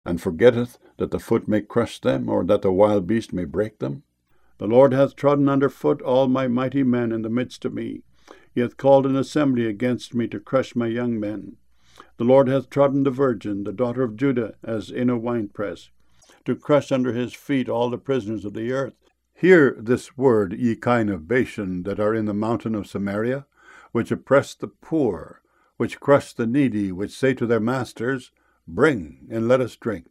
and forgetteth that the foot may crush them, or that the wild beast may break them? The Lord hath trodden under foot all my mighty men in the midst of me. He hath called an assembly against me to crush my young men. The Lord hath trodden the virgin, the daughter of Judah, as in a winepress, to crush under his feet all the prisoners of the earth. Hear this word, ye kine of Bashan, that are in the mountain of Samaria, which oppress the poor, which crush the needy, which say to their masters, Bring, and let us drink.